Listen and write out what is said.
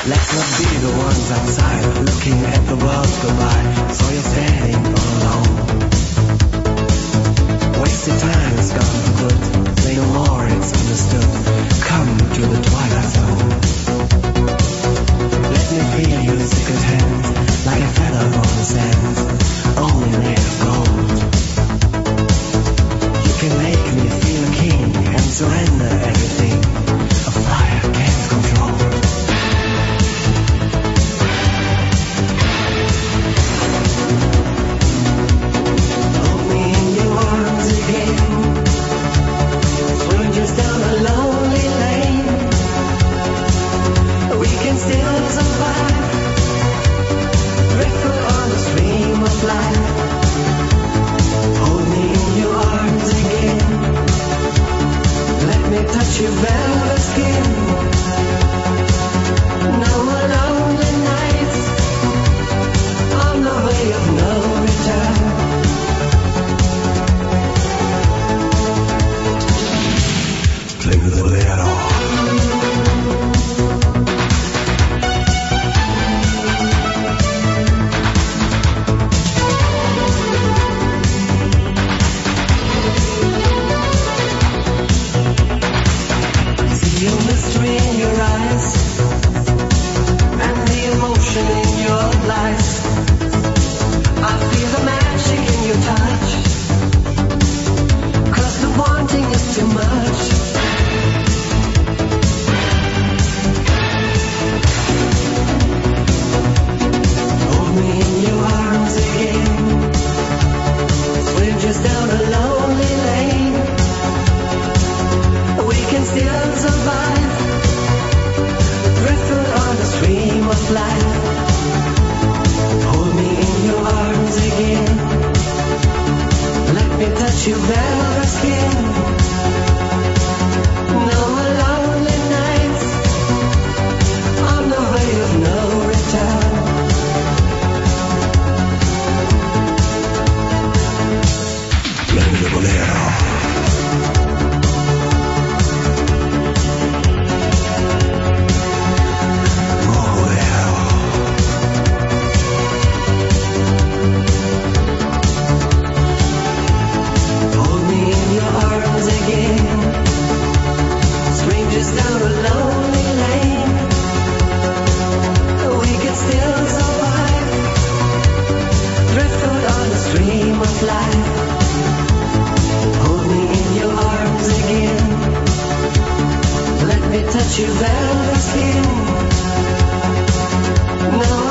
Let's not be the ones outside looking at the world go by. So you're standing all alone. Wasted time is gone for good. Say no more, it's understood. Come to the twilight zone. Let me feel your secret hand, like a feather on the sand, only made of gold. You can make me feel a king and surrender everything a fire can't control. Hold me in your arms again. Swing just down a lonely lane. We can still survive. Driftwood on the stream of life. Hold me in your arms again. Let me touch your velvet skin. No more lonely nights on the way of no return. Cling to the bolero. See your mystery in your eyes and the emotion in your lies. I feel the magic in your touch, 'cause the wanting is too much. Hold me in your arms again. Swim just down a lonely lane. We can still survive. Driftwood on the stream of life. Hold me in your arms again. Let me touch your velvet skin. No more lonely nights on the way of no return. Cling to the bolero. Hold me in your arms again. Strangers down a lonely lane. We can still survive. Driftwood on the stream of life. Hold me in your arms again. Let me touch your velvet skin. No